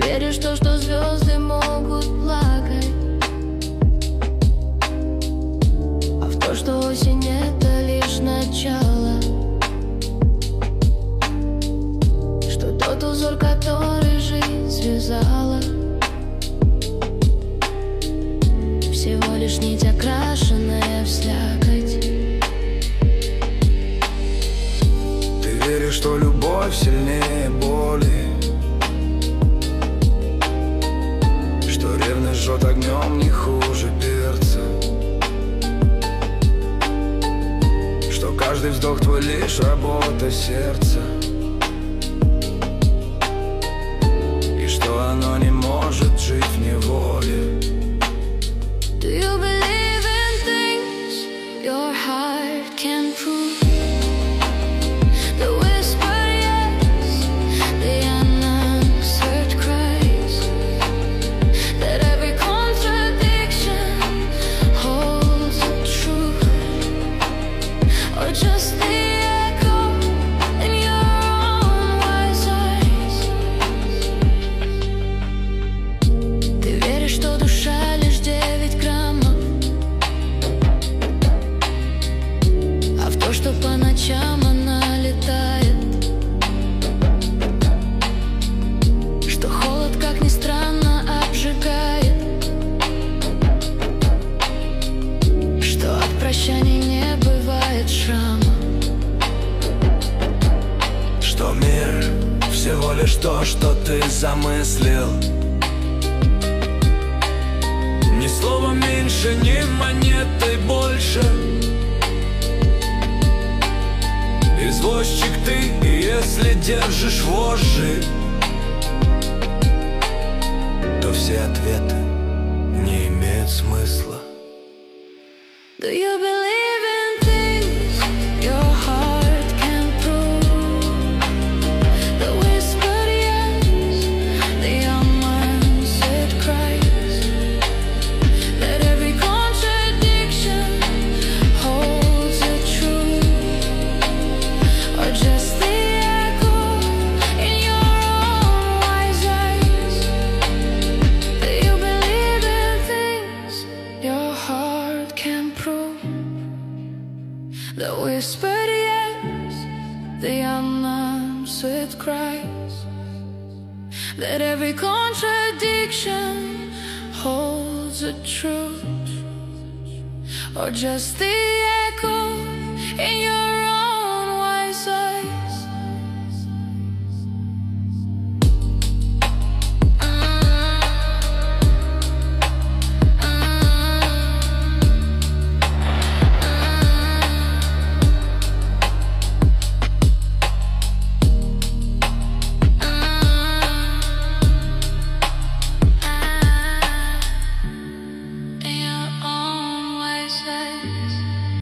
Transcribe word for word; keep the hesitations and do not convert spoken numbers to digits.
веришь в то, что звезды могут плакать, а в то, что осень — это лишь начало, что тот узор, который жизнь связала, всего лишь нить, окрашенная в слякоть. Ты веришь, что любовь сильнее боли, что ревность жжет огнем не хуже перца, что каждый вздох твой лишь работа сердца, и что оно не может жить в неволе. Do you believe in things your heart can prove? The whispered yes, the unanswered cries, that every contradiction holds a truth, or just the echo in your own wise eyes. Ты веришь, что душа лишь девять граммов, а в то, что по ночам она летает, что холод, как ни странно, обжигает, что от прощаний не бывает шрама, Что мир всего лишь то, что ты замыслил, ни слова меньше, ни монетой больше. Извозчик ты, и если держишь вожжи, то все ответы не имеют смысла. Do you believe in things your heart can prove? The whispered yes, the unanswered cries, that every contradiction holds a truth, or just the echo in your own wise eyes? Do you believe in things your heart can prove? The whispered yes, the unanswered cries, that every contradiction holds a truth, or just the echo in your